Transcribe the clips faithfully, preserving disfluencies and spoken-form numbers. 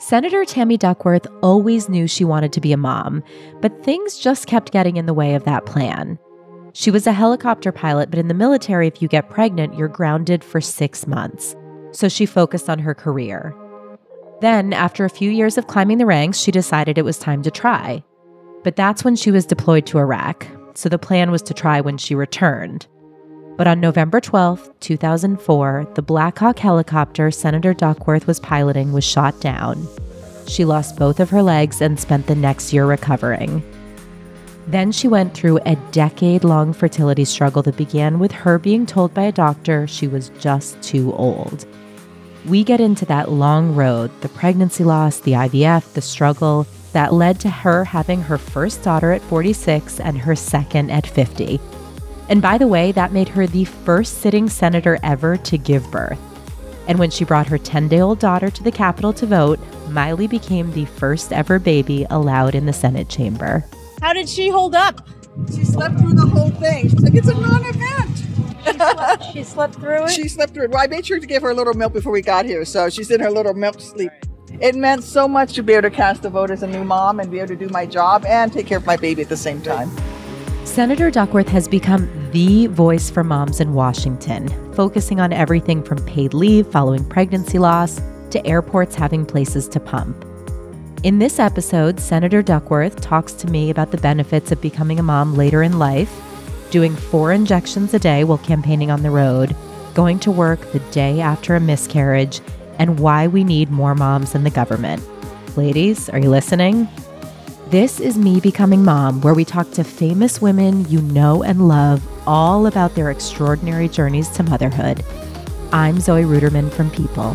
Senator Tammy Duckworth always knew she wanted to be a mom, but things just kept getting in the way of that plan. She was a helicopter pilot, but in the military, if you get pregnant, you're grounded for six months. So she focused on her career. Then, after a few years of climbing the ranks, she decided it was time to try. But that's when she was deployed to Iraq, so the plan was to try when she returned. But on November twelfth, two thousand four, the Black Hawk helicopter Senator Duckworth was piloting was shot down. She lost both of her legs and spent the next year recovering. Then she went through a decade-long fertility struggle that began with her being told by a doctor she was just too old. We get into that long road, the pregnancy loss, the I V F, the struggle, that led to her having her first daughter at forty-six and her second at fifty. And by the way, that made her the first sitting senator ever to give birth. And when she brought her ten-day-old daughter to the Capitol to vote, Miley became the first ever baby allowed in the Senate chamber. How did she hold up? She slept through the whole thing. She's like, it's a non-event. She slept, she slept through it? She slept through it. Well, I made sure to give her a little milk before we got here, so she's in her little milk sleep. It meant so much to be able to cast a vote as a new mom and be able to do my job and take care of my baby at the same time. Senator Duckworth has become the voice for moms in Washington, focusing on everything from paid leave following pregnancy loss to airports having places to pump. In this episode, Senator Duckworth talks to me about the benefits of becoming a mom later in life, doing four injections a day while campaigning on the road, going to work the day after a miscarriage, and why we need more moms in the government. Ladies, are you listening? This is Me Becoming Mom, where we talk to famous women you know and love all about their extraordinary journeys to motherhood. I'm Zoe Ruderman from People.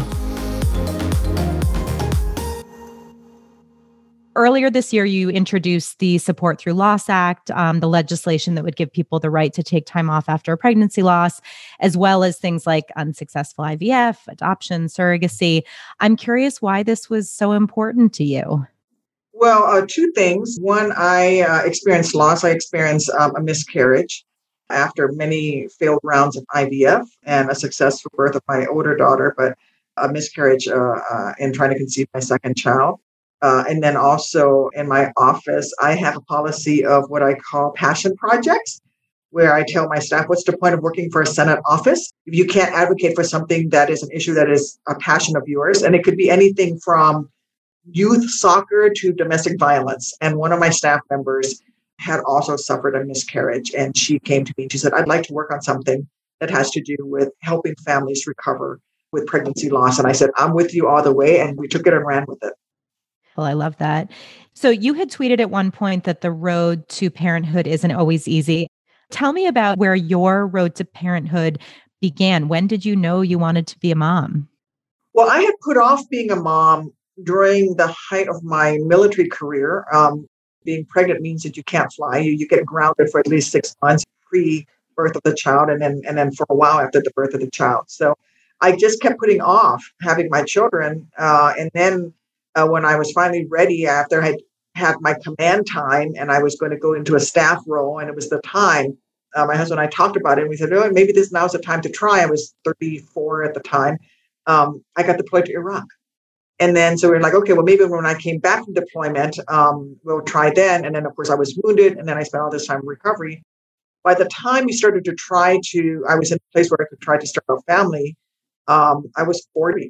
Earlier this year, you introduced the Support Through Loss Act, um, the legislation that would give people the right to take time off after a pregnancy loss, as well as things like unsuccessful I V F, adoption, surrogacy. I'm curious why this was so important to you. Well, uh, two things. One, I uh, experienced loss. I experienced um, a miscarriage after many failed rounds of I V F and a successful birth of my older daughter, but a miscarriage uh, uh, in trying to conceive my second child. Uh, and then also in my office, I have a policy of what I call passion projects, where I tell my staff, what's the point of working for a Senate office if you can't advocate for something that is an issue that is a passion of yours? And it could be anything from youth soccer to domestic violence. And one of my staff members had also suffered a miscarriage. And she came to me and she said, I'd like to work on something that has to do with helping families recover with pregnancy loss. And I said, I'm with you all the way. And we took it and ran with it. Well, I love that. So you had tweeted at one point that the road to parenthood isn't always easy. Tell me about where your road to parenthood began. When did you know you wanted to be a mom? Well, I had put off being a mom during the height of my military career. Um, being pregnant means that you can't fly. You, you get grounded for at least six months pre-birth of the child and then, and then for a while after the birth of the child. So I just kept putting off having my children. Uh, and then Uh, when I was finally ready, after I had had my command time and I was going to go into a staff role, and it was the time, uh, my husband and I talked about it, and we said, oh, maybe this now's the time to try. I was thirty-four at the time. Um, I got deployed to Iraq. And then, so we were like, okay, well, maybe when I came back from deployment, um, we'll try then. And then, of course, I was wounded, and then I spent all this time in recovery. By the time we started to try to, I was in a place where I could try to start a family, um, I was forty.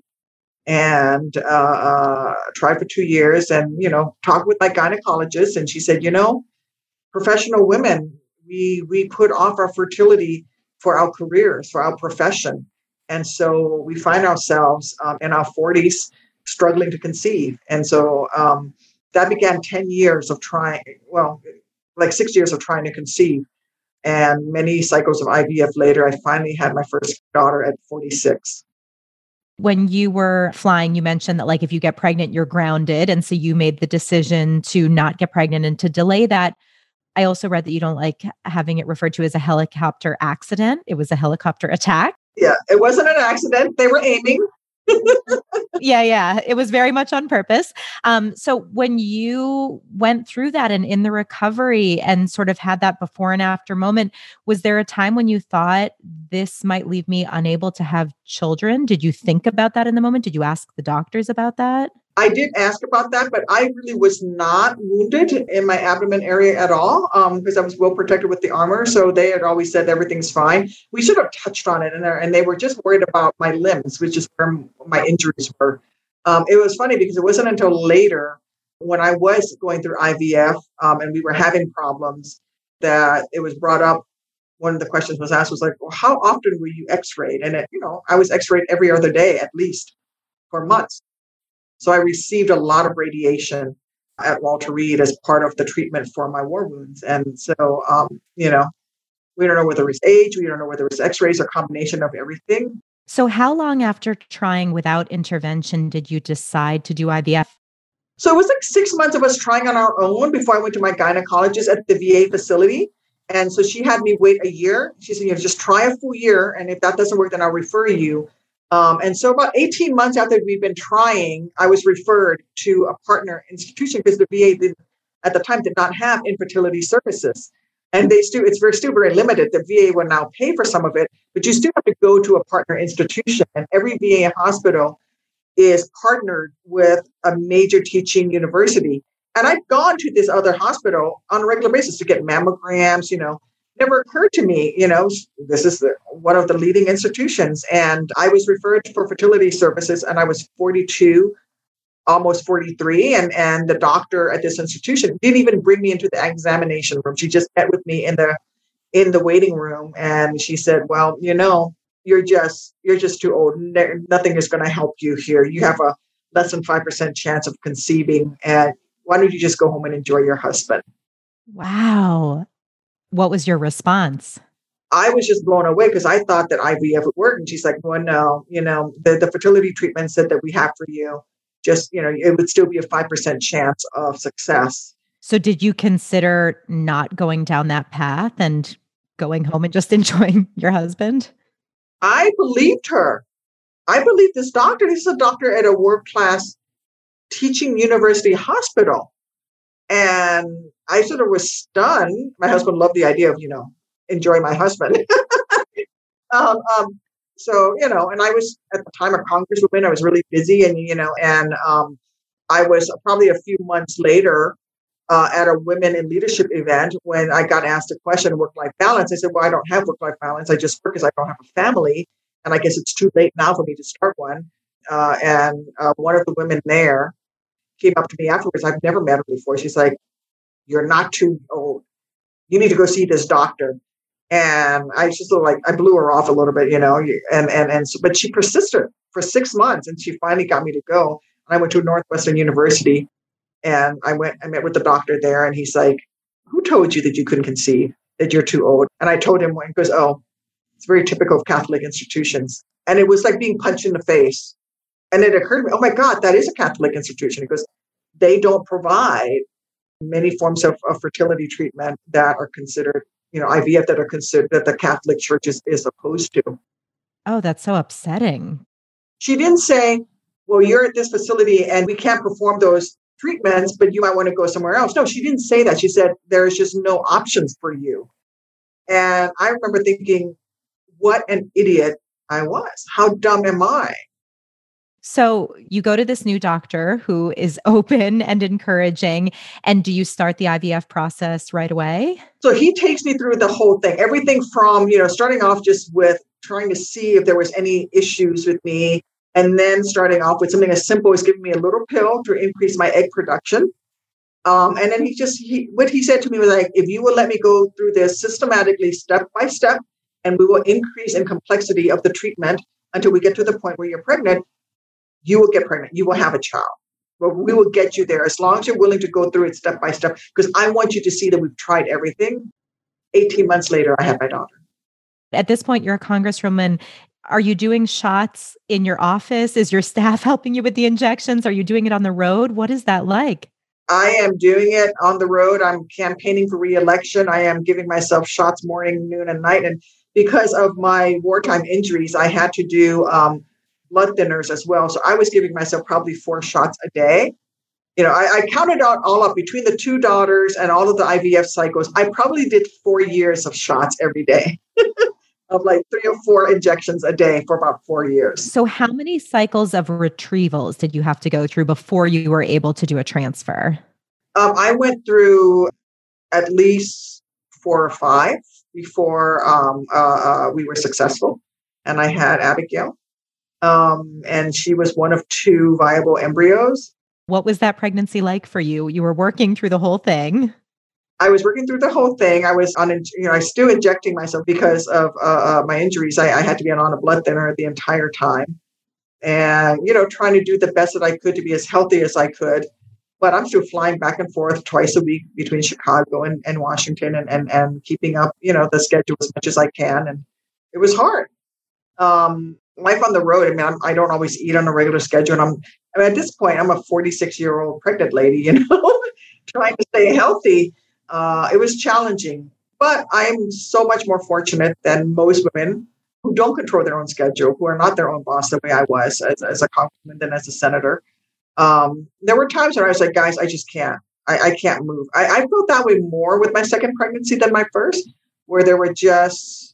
And uh, uh, tried for two years and, you know, talked with my gynecologist. And she said, you know, professional women, we we put off our fertility for our careers, for our profession. And so we find ourselves um, in our forties struggling to conceive. And so um, that began ten years of trying, well, like six years of trying to conceive. And many cycles of I V F later, I finally had my first daughter at forty-six. When you were flying, you mentioned that like if you get pregnant, you're grounded. And so you made the decision to not get pregnant and to delay that. I also read that you don't like having it referred to as a helicopter accident. It was a helicopter attack. Yeah, it wasn't an accident. They were aiming. yeah, yeah. It was very much on purpose. Um, so when you went through that and in the recovery and sort of had that before and after moment, was there a time when you thought this might leave me unable to have children? Did you think about that in the moment? Did you ask the doctors about that? I did ask about that, but I really was not wounded in my abdomen area at all um, because I was well protected with the armor. So they had always said everything's fine. We should have touched on it, and, and they were just worried about my limbs, which is where my injuries were. Um, it was funny because it wasn't until later when I was going through I V F um, and we were having problems that it was brought up. One of the questions was asked was like, well, how often were you x-rayed? And, it, you know, I was x-rayed every other day at least for months. So I received a lot of radiation at Walter Reed as part of the treatment for my war wounds. And so, um, you know, we don't know whether it was age, we don't know whether it was x-rays or combination of everything. So how long after trying without intervention did you decide to do I V F? So it was like six months of us trying on our own before I went to my gynecologist at the V A facility. And so she had me wait a year. She said, you know, just try a full year. And if that doesn't work, then I'll refer you. Um, and so about eighteen months after we've been trying, I was referred to a partner institution because the V A did, at the time did not have infertility services. And they still, it's very, still very limited. The V A will now pay for some of it, but you still have to go to a partner institution. And every V A hospital is partnered with a major teaching university. And I've gone to this other hospital on a regular basis to get mammograms, you know. Never occurred to me, you know, this is the, one of the leading institutions. And I was referred for fertility services and I was forty-two, almost forty-three. And, and the doctor at this institution didn't even bring me into the examination room. She just met with me in the in the waiting room. And she said, well, you know, you're just you're just too old. Nothing is going to help you here. You have a less than five percent chance of conceiving. And why don't you just go home and enjoy your husband? Wow. What was your response? I was just blown away because I thought that I V F would work. And she's like, well, no, you know, the, the fertility treatment said that we have for you, just, you know, it would still be a five percent chance of success. So did you consider not going down that path and going home and just enjoying your husband? I believed her. I believe this doctor. This is a doctor at a world-class teaching university hospital. And I sort of was stunned. My husband loved the idea of, you know, enjoying my husband. um, um, so, you know, and I was at the time a congresswoman. I was really busy and, you know, and um, I was probably a few months later uh, at a women in leadership event when I got asked a question, work-life balance. I said, well, I don't have work-life balance. I just work because I don't have a family. And I guess it's too late now for me to start one. Uh, and uh, one of the women there came up to me afterwards. I've never met her before. She's like, you're not too old. You need to go see this doctor. And I just sort of like, I blew her off a little bit, you know, and, and, and, so, but she persisted for six months and she finally got me to go. And I went to Northwestern University and I went, I met with the doctor there and he's like, who told you that you couldn't conceive, that you're too old? And I told him, he goes, oh, it's very typical of Catholic institutions. And it was like being punched in the face. And it occurred to me, oh my God, that is a Catholic institution because they don't provide many forms of, of fertility treatment that are considered, you know, I V F that are considered that the Catholic Church is, is opposed to. Oh, that's so upsetting. She didn't say, well, you're at this facility and we can't perform those treatments, but you might want to go somewhere else. No, she didn't say that. She said, there's just no options for you. And I remember thinking, what an idiot I was. How dumb am I? So you go to this new doctor who is open and encouraging. And do you start the I V F process right away? So he takes me through the whole thing, everything from, you know, starting off just with trying to see if there was any issues with me. And then starting off with something as simple as giving me a little pill to increase my egg production. Um, and then he just, he, what he said to me was like, if you will let me go through this systematically, step by step, and we will increase in complexity of the treatment until we get to the point where you're pregnant, you will get pregnant. You will have a child. But we will get you there as long as you're willing to go through it step by step, because I want you to see that we've tried everything. eighteen months later, I had my daughter. At this point, you're a congresswoman. Are you doing shots in your office? Is your staff helping you with the injections? Are you doing it on the road? What is that like? I am doing it on the road. I'm campaigning for re-election. I am giving myself shots morning, noon, and night. And because of my wartime injuries, I had to do um, blood thinners as well. So I was giving myself probably four shots a day. You know, I, I counted out all up between the two daughters and all of the I V F cycles. I probably did four years of shots every day. of like three or four injections a day for about four years. So how many cycles of retrievals did you have to go through before you were able to do a transfer? Um, I went through at least four or five before um, uh, uh, we were successful. And I had Abigail. Um, and she was one of two viable embryos. What was that pregnancy like for you? You were working through the whole thing. I was working through the whole thing. I was on, you know, I was still injecting myself because of uh, uh, my injuries. I, I had to be on a blood thinner the entire time, and you know, trying to do the best that I could to be as healthy as I could. But I'm still flying back and forth twice a week between Chicago and, and Washington, and, and and keeping up, you know, the schedule as much as I can. And it was hard. Um, life on the road. I mean, I'm, I don't always eat on a regular schedule, and I'm. I mean, at this point, I'm a forty-six year old pregnant lady. You know, trying to stay healthy. Uh, it was challenging, but I'm so much more fortunate than most women who don't control their own schedule, who are not their own boss the way I was as, as a congressman and as a senator. Um, there were times when I was like, guys, I just can't. I, I can't move. I, I felt that way more with my second pregnancy than my first, where there were just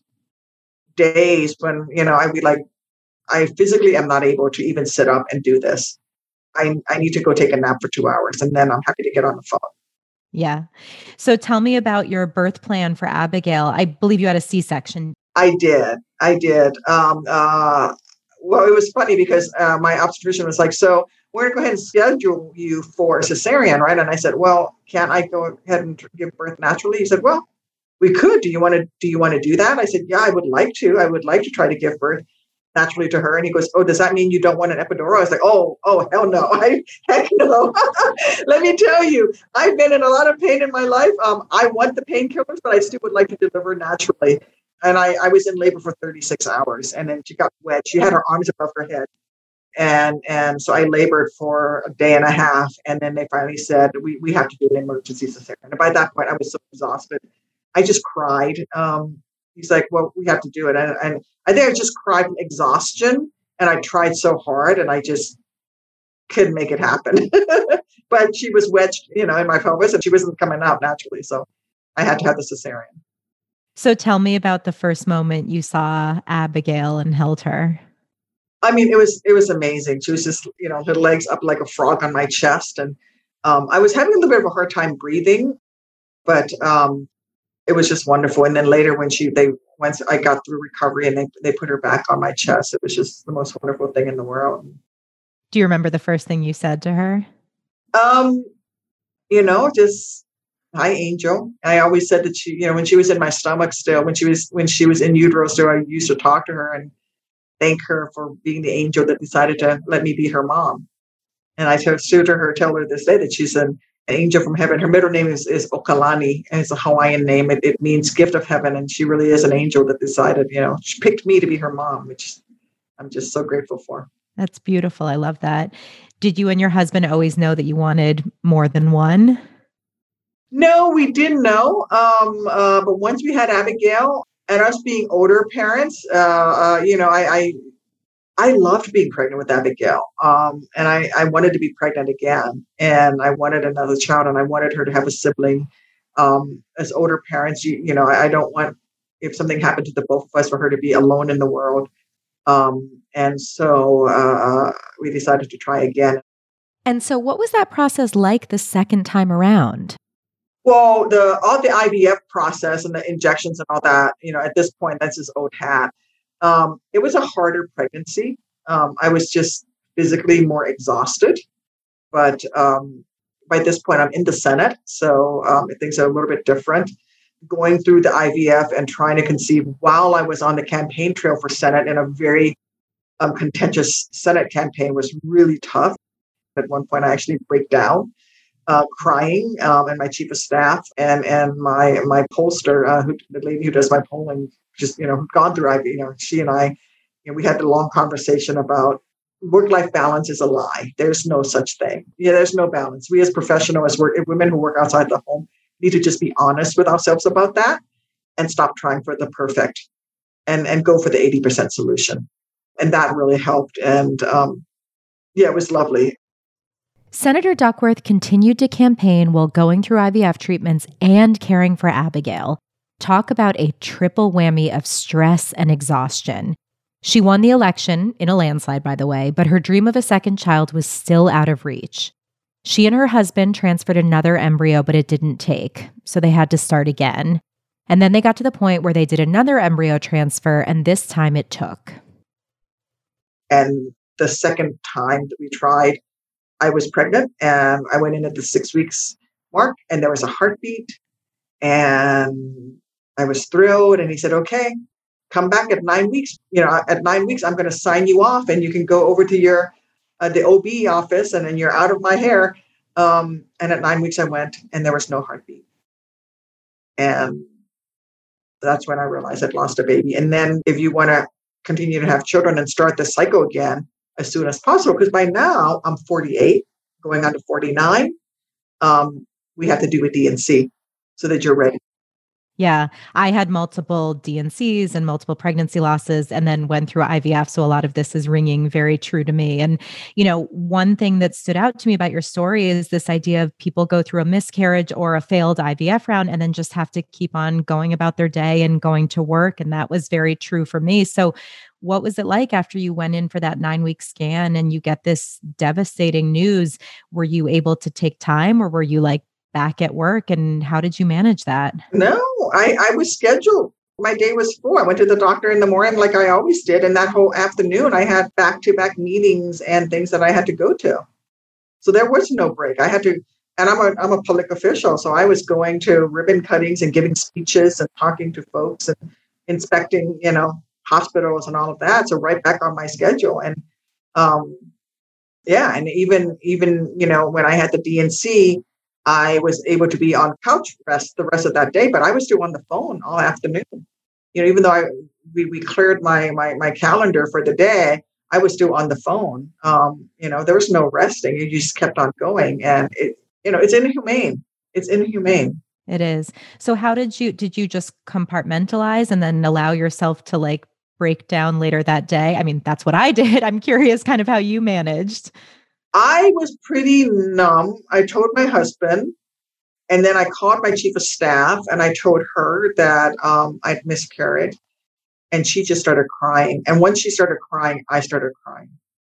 days when, you know, I'd be like, I physically am not able to even sit up and do this. I, I need to go take a nap for two hours, and then I'm happy to get on the phone. Yeah. So tell me about your birth plan for Abigail. I believe you had a C-section. I did. I did. Um, uh, well, it was funny because uh, my obstetrician was like, so we're going to go ahead and schedule you for a cesarean, right? And I said, well, can't I go ahead and give birth naturally? He said, well, we could. Do you want to, do you want to do that? I said, yeah, I would like to. I would like to try to give birth naturally to her. And he goes, oh, does that mean you don't want an epidural? I was like, oh, oh, hell no. I, heck no. Let me tell you, I've been in a lot of pain in my life. Um, I want the painkillers, but I still would like to deliver naturally. And I, I was in labor for thirty-six hours, and then she got wet. She had her arms above her head. And and so I labored for a day and a half. And then they finally said, we, we have to do an emergency cesarean. And by that point, I was so exhausted. I just cried. Um, he's like, well, we have to do it. And, and I think I just cried from exhaustion, and I tried so hard, and I just couldn't make it happen. But she was wedged, you know, in my pelvis, and she wasn't coming out naturally. So I had to have the cesarean. So tell me about the first moment you saw Abigail and held her. I mean, it was it was amazing. She was just, you know, her legs up like a frog on my chest, and um, I was having a little bit of a hard time breathing, but um, it was just wonderful. And then later, when she they once I got through recovery and they they put her back on my chest, it was just the most wonderful thing in the world. Do you remember the first thing you said to her? Um, you know, just hi, Angel. I always said that she, you know, when she was in my stomach still, when she was when she was in utero still, I used to talk to her and thank her for being the angel that decided to let me be her mom. And I told her, tell her this day that she's an, an angel from heaven. Her middle name is, is Okalani, and it's a Hawaiian name. It, it means gift of heaven. And she really is an angel that decided, you know, she picked me to be her mom, which I'm just so grateful for. That's beautiful. I love that. Did you and your husband always know that you wanted more than one? No, we didn't know. Um, uh, but once we had Abigail, and us being older parents, uh, uh, you know, I, I I loved being pregnant with Abigail, um, and I, I wanted to be pregnant again, and I wanted another child, and I wanted her to have a sibling. Um, as older parents, you, you know, I, I don't want, if something happened to the both of us, for her to be alone in the world. Um, and so uh, we decided to try again. And so what was that process like the second time around? Well, the all the I V F process and the injections and all that, you know, at this point, that's his old hat. Um, it was a harder pregnancy. Um, I was just physically more exhausted. But um, by this point, I'm in the Senate, so um, things are a little bit different. Going through the I V F and trying to conceive while I was on the campaign trail for Senate in a very um, contentious Senate campaign was really tough. At one point, I actually break down. Uh, crying, um, and my chief of staff and and my my pollster, uh, who the lady who does my polling, just you know, who'd gone through I V, you know, she and I, you know, we had a long conversation about work-life balance is a lie. There's no such thing. Yeah, there's no balance. We as professionals, as work, women who work outside the home, need to just be honest with ourselves about that and stop trying for the perfect, and and go for the eighty percent solution. And that really helped. And um, yeah, it was lovely. Senator Duckworth continued to campaign while going through I V F treatments and caring for Abigail. Talk about a triple whammy of stress and exhaustion. She won the election in a landslide, by the way, but her dream of a second child was still out of reach. She and her husband transferred another embryo, but it didn't take, so they had to start again. And then they got to the point where they did another embryo transfer, and this time it took. And the second time that we tried, I was pregnant, and I went in at the six weeks mark, and there was a heartbeat, and I was thrilled. And he said, okay, come back at nine weeks. You know, at nine weeks, I'm going to sign you off, and you can go over to your uh, the O B office, and then you're out of my hair. Um, and at nine weeks, I went, and there was no heartbeat. And that's when I realized I'd lost a baby. And then if you want to continue to have children and start the cycle again as soon as possible, because by now I'm forty-eight, going on to forty-nine, um, we have to do a D and C so that you're ready. Yeah, I had multiple D and Cs and multiple pregnancy losses and then went through I V F. So a lot of this is ringing very true to me. And, you know, one thing that stood out to me about your story is this idea of people go through a miscarriage or a failed I V F round and then just have to keep on going about their day and going to work. And that was very true for me. So what was it like after you went in for that nine week scan and you get this devastating news? Were you able to take time, or were you like back at work, and how did you manage that? No, I, I was scheduled. My day was full. I went to the doctor in the morning like I always did. And that whole afternoon, I had back-to-back meetings and things that I had to go to. So there was no break. I had to, and I'm a, I'm a public official. So I was going to ribbon cuttings and giving speeches and talking to folks and inspecting, you know, hospitals and all of that. So right back on my schedule. And um, yeah, and even, even, you know, when I had the D and C, I was able to be on couch rest the rest of that day, but I was still on the phone all afternoon. You know, even though I we, we cleared my, my my calendar for the day, I was still on the phone. Um, you know, there was no resting. You just kept on going, and it, you know, it's inhumane. It's inhumane. It is. So how did you did you just compartmentalize and then allow yourself to like break down later that day? I mean, that's what I did. I'm curious kind of how you managed. I was pretty numb. I told my husband, and then I called my chief of staff, and I told her that um, I'd miscarried, and she just started crying. And once she started crying, I started crying,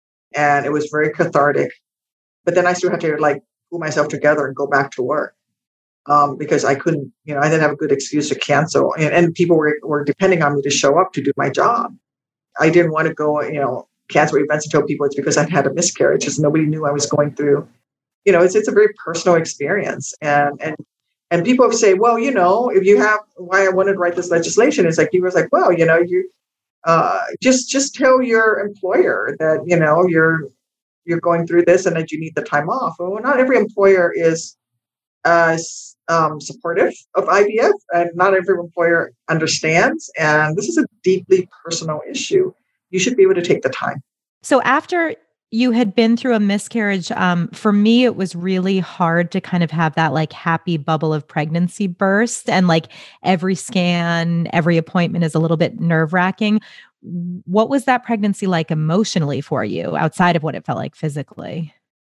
and it was very cathartic. But then I still had to like pull myself together and go back to work um, because I couldn't, you know, I didn't have a good excuse to cancel, and, and people were were depending on me to show up to do my job. I didn't want to go, you know, cancel events and tell people it's because I had a miscarriage, because nobody knew I was going through. You know, it's it's a very personal experience, and and and people say, well, you know, if you have, why I wanted to write this legislation is like, he was like, well, you know, you uh, just just tell your employer that, you know, you're you're going through this and that you need the time off. Well, not every employer is uh, um, supportive of I V F, and not every employer understands. And this is a deeply personal issue. You should be able to take the time. So after you had been through a miscarriage, um, for me, it was really hard to kind of have that like happy bubble of pregnancy burst. And like every scan, every appointment is a little bit nerve wracking. What was that pregnancy like emotionally for you outside of what it felt like physically?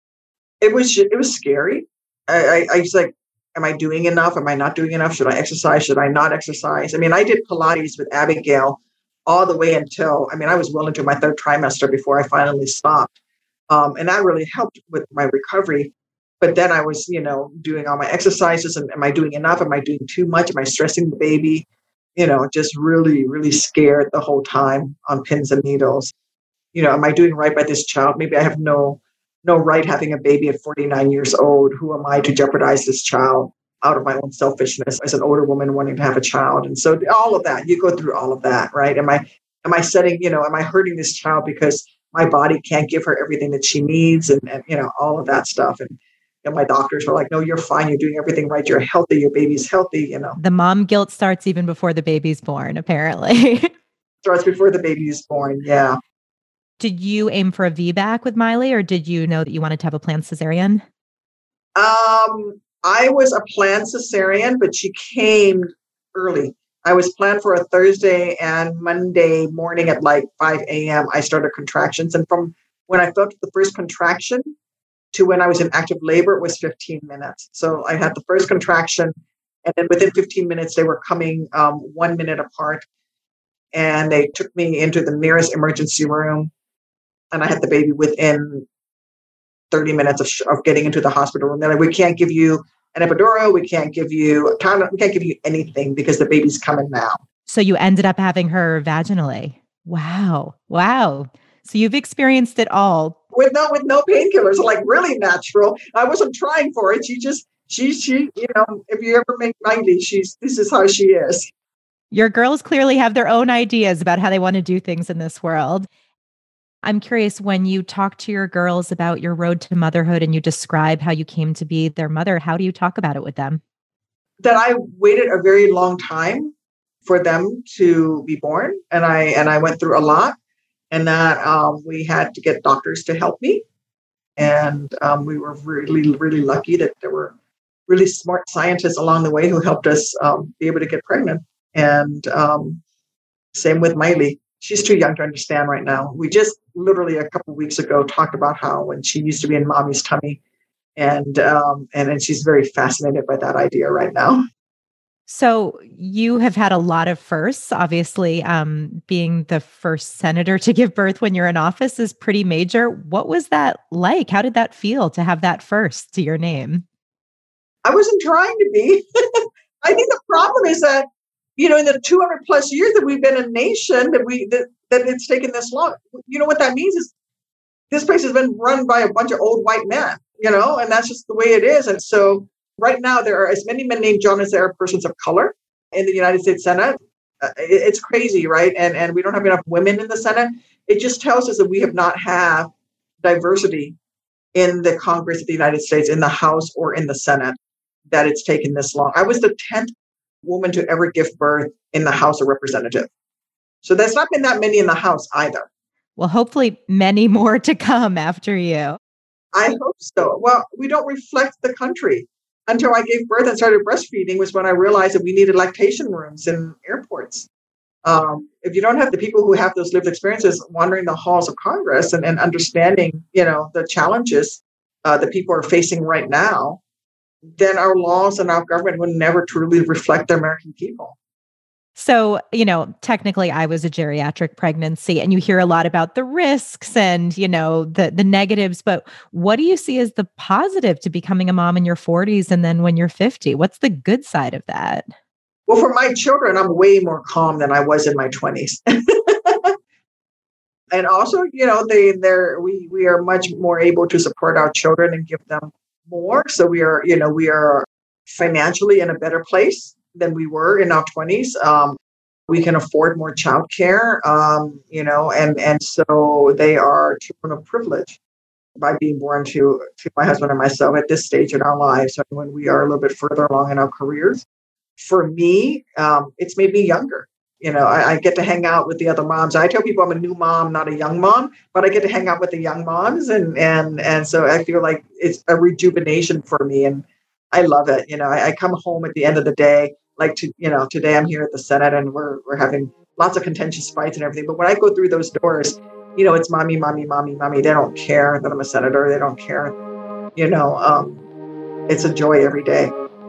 It was, it was scary. I, I, I was like, am I doing enough? Am I not doing enough? Should I exercise? Should I not exercise? I mean, I did Pilates with Abigail all the way until, I mean, I was well into my third trimester before I finally stopped. Um, and that really helped with my recovery. But then I was, you know, doing all my exercises, and am I doing enough? Am I doing too much? Am I stressing the baby? You know, just really, really scared the whole time on pins and needles. You know, am I doing right by this child? Maybe I have no, no right having a baby at forty-nine years old. Who am I to jeopardize this child out of my own selfishness as an older woman wanting to have a child? And so all of that, you go through all of that, right? Am I, am I setting, you know, am I hurting this child because my body can't give her everything that she needs, and, and you know, all of that stuff. And, and my doctors were like, no, you're fine. You're doing everything right. You're healthy. Your baby's healthy, you know. The mom guilt starts even before the baby's born, apparently. Starts before the baby is born. Yeah. Did you aim for a V BAC with Miley, or did you know that you wanted to have a planned cesarean? Um, I was a planned cesarean, but she came early. I was planned for a Thursday, and Monday morning at like five a.m., I started contractions. And from when I felt the first contraction to when I was in active labor, it was fifteen minutes. So I had the first contraction And then within fifteen minutes, they were coming um, one minute apart. And they took me into the nearest emergency room. And I had the baby within thirty minutes of, sh- of getting into the hospital room. They're like, we can't give you an epidural. We can't give you a condom. We can't give you anything because the baby's coming now. So you ended up having her vaginally. Wow. Wow. So you've experienced it all. With no, with no painkillers, like really natural. I wasn't trying for it. She just, she, she, you know, if you ever make ninety, she's, this is how she is. Your girls clearly have their own ideas about how they want to do things in this world. I'm curious, when you talk to your girls about your road to motherhood and you describe how you came to be their mother, how do you talk about it with them? That I waited a very long time for them to be born. And I, and I went through a lot, and that um, we had to get doctors to help me. And um, we were really, really lucky that there were really smart scientists along the way who helped us um, be able to get pregnant. And um, same with Miley. She's too young to understand right now. We just literally a couple of weeks ago talked about how when she used to be in mommy's tummy, and um, and and she's very fascinated by that idea right now. So you have had a lot of firsts. Obviously, um, being the first senator to give birth when you're in office is pretty major. What was that like? How did that feel to have that first to your name? I wasn't trying to be. I think the problem is that, you know, in the two hundred plus years that we've been a nation, that we that, that it's taken this long. You know what that means is this place has been run by a bunch of old white men, you know, and that's just the way it is. And so right now there are as many men named John as there are persons of color in the United States Senate. Uh, it, it's crazy, right? And and we don't have enough women in the Senate. It just tells us that we have not had diversity in the Congress of the United States, in the House or in the Senate, that it's taken this long. I was the tenth woman to ever give birth in the House of Representatives. So there's not been that many in the House either. Well, hopefully many more to come after you. I hope so. Well, we don't reflect the country. Until I gave birth and started breastfeeding was when I realized that we needed lactation rooms in airports. Um, if you don't have the people who have those lived experiences wandering the halls of Congress and, and understanding, you know, the challenges uh, that people are facing right now, then our laws and our government would never truly reflect the American people. So, you know, technically I was a geriatric pregnancy, and you hear a lot about the risks and, you know, the the negatives, but what do you see as the positive to becoming a mom in your forties and then when you're fifty? What's the good side of that? Well, for my children, I'm way more calm than I was in my twenties. And also, you know, they they're we we are much more able to support our children and give them more. So we are, you know, we are financially in a better place than we were in our twenties. Um, we can afford more childcare, um, you know, and, and so they are children of privilege by being born to, to my husband and myself at this stage in our lives. So when we are a little bit further along in our careers, for me, um, it's made me younger. You know, I, I get to hang out with the other moms. I tell people I'm a new mom, not a young mom, but I get to hang out with the young moms. And, and, and so I feel like it's a rejuvenation for me. And I love it. You know, I, I come home at the end of the day, like, to, you know, today I'm here at the Senate and we're, we're having lots of contentious fights and everything. But when I go through those doors, you know, it's mommy, mommy, mommy, mommy. They don't care that I'm a senator. They don't care. You know, um, it's a joy every day.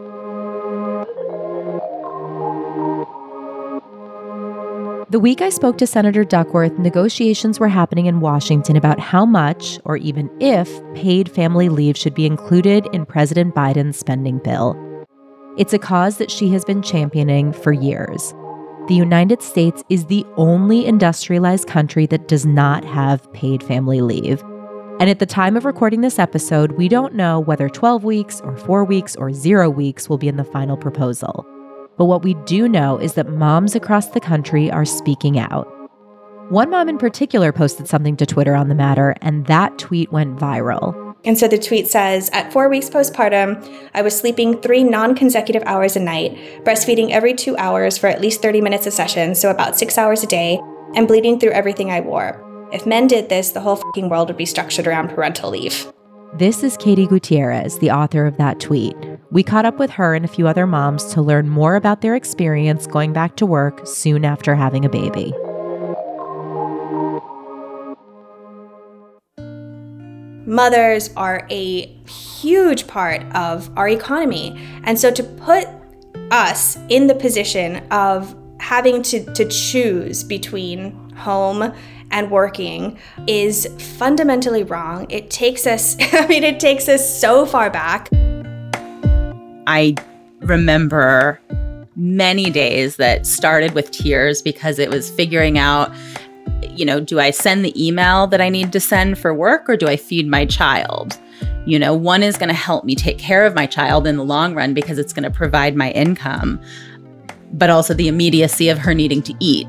The week I spoke to Senator Duckworth, negotiations were happening in Washington about how much, or even if, paid family leave should be included in President Biden's spending bill. It's a cause that she has been championing for years. The United States is the only industrialized country that does not have paid family leave. And at the time of recording this episode, we don't know whether twelve weeks or four weeks or zero weeks will be in the final proposal. But what we do know is that moms across the country are speaking out. One mom in particular posted something to Twitter on the matter, and that tweet went viral. And so the tweet says, at four weeks postpartum, I was sleeping three non-consecutive hours a night, breastfeeding every two hours for at least thirty minutes a session, so about six hours a day, and bleeding through everything I wore. If men did this, the whole fucking world would be structured around parental leave. This is Katie Gutierrez, the author of that tweet. We caught up with her and a few other moms to learn more about their experience going back to work soon after having a baby. Mothers are a huge part of our economy. And so to put us in the position of having to, to choose between home and working is fundamentally wrong. It takes us, I mean, it takes us so far back. I remember many days that started with tears because it was figuring out, you know, do I send the email that I need to send for work or do I feed my child? You know, one is going to help me take care of my child in the long run because it's going to provide my income, but also the immediacy of her needing to eat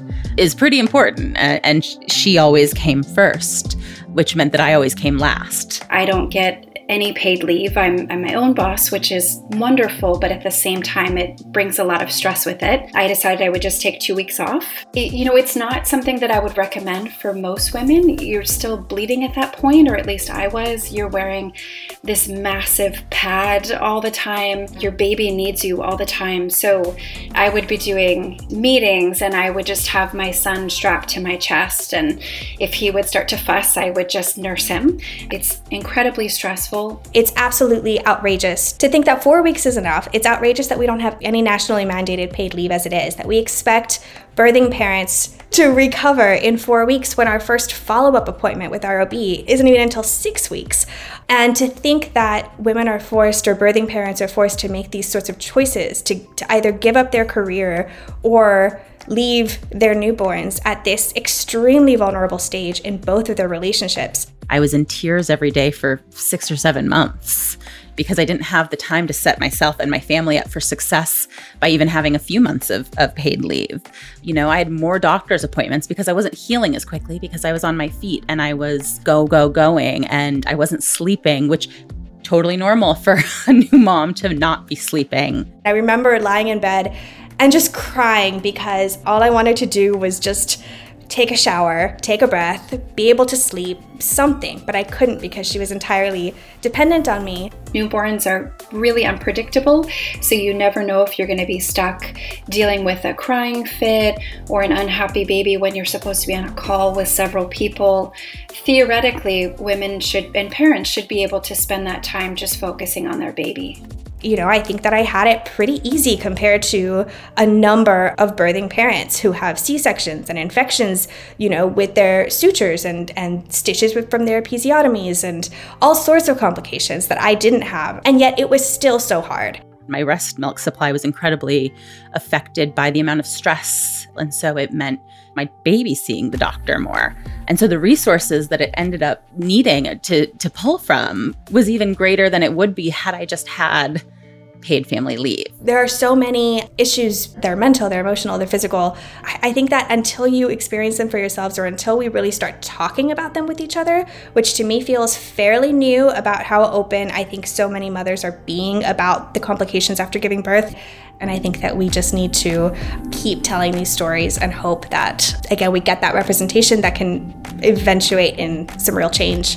is pretty important. And she always came first, which meant that I always came last. I don't get any paid leave. I'm, I'm my own boss, which is wonderful, but at the same time, it brings a lot of stress with it. I decided I would just take two weeks off. It, you know, it's not something that I would recommend for most women. You're still bleeding at that point, or at least I was. You're wearing this massive pad all the time. Your baby needs you all the time. So I would be doing meetings and I would just have my son strapped to my chest. And if he would start to fuss, I would just nurse him. It's incredibly stressful. It's absolutely outrageous to think that four weeks is enough. It's outrageous that we don't have any nationally mandated paid leave as it is, that we expect birthing parents to recover in four weeks when our first follow-up appointment with our O B isn't even until six weeks. And to think that women are forced, or birthing parents are forced to make these sorts of choices to, to either give up their career or leave their newborns at this extremely vulnerable stage in both of their relationships. I was in tears every day for six or seven months because I didn't have the time to set myself and my family up for success by even having a few months of, of paid leave. You know, I had more doctor's appointments because I wasn't healing as quickly because I was on my feet and I was go, go, going and I wasn't sleeping, which totally normal for a new mom to not be sleeping. I remember lying in bed and just crying because all I wanted to do was just take a shower, take a breath, be able to sleep, something, but I couldn't because she was entirely dependent on me. Newborns are really unpredictable, so you never know if you're going to be stuck dealing with a crying fit or an unhappy baby when you're supposed to be on a call with several people. Theoretically, women should and parents should be able to spend that time just focusing on their baby. You know, I think that I had it pretty easy compared to a number of birthing parents who have C-sections and infections, you know, with their sutures and, and stitches with, from their episiotomies and all sorts of complications that I didn't have. And yet it was still so hard. My breast milk supply was incredibly affected by the amount of stress. And so it meant my baby seeing the doctor more. And so the resources that it ended up needing to, to pull from was even greater than it would be had I just had paid family leave. There are so many issues. They're mental, they're emotional, they're physical. I, I think that until you experience them for yourselves or until we really start talking about them with each other, which to me feels fairly new about how open I think so many mothers are being about the complications after giving birth. And I think that we just need to keep telling these stories and hope that, again, we get that representation that can eventuate in some real change.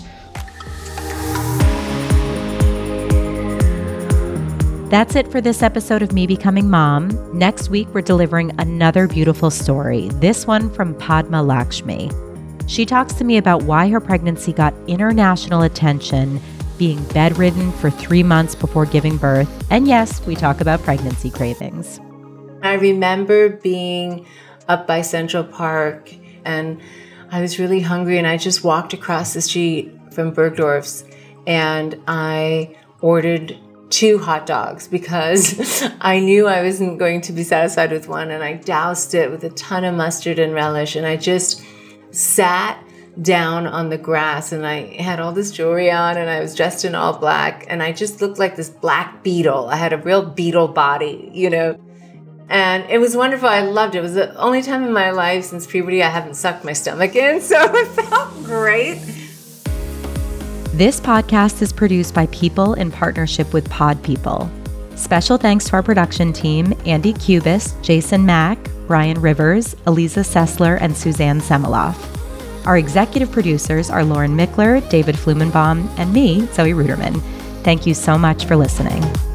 That's it for this episode of Me Becoming Mom. Next week, we're delivering another beautiful story, this one from Padma Lakshmi. She talks to me about why her pregnancy got international attention, being bedridden for three months before giving birth, and yes, we talk about pregnancy cravings. I remember being up by Central Park, and I was really hungry, and I just walked across the street from Bergdorf's, and I ordered two hot dogs because I knew I wasn't going to be satisfied with one, and I doused it with a ton of mustard and relish, and I just sat down on the grass, and I had all this jewelry on, and I was dressed in all black, and I just looked like this black beetle. I had a real beetle body, you know, and it was wonderful. I loved it. It was the only time in my life since puberty I haven't sucked my stomach in, so it felt great. This podcast is produced by People in partnership with Pod People. Special thanks to our production team, Andy Cubis, Jason Mack, Brian Rivers, Eliza Sessler, and Suzanne Semiloff. Our executive producers are Lauren Mickler, David Flumenbaum, and me, Zoe Ruderman. Thank you so much for listening.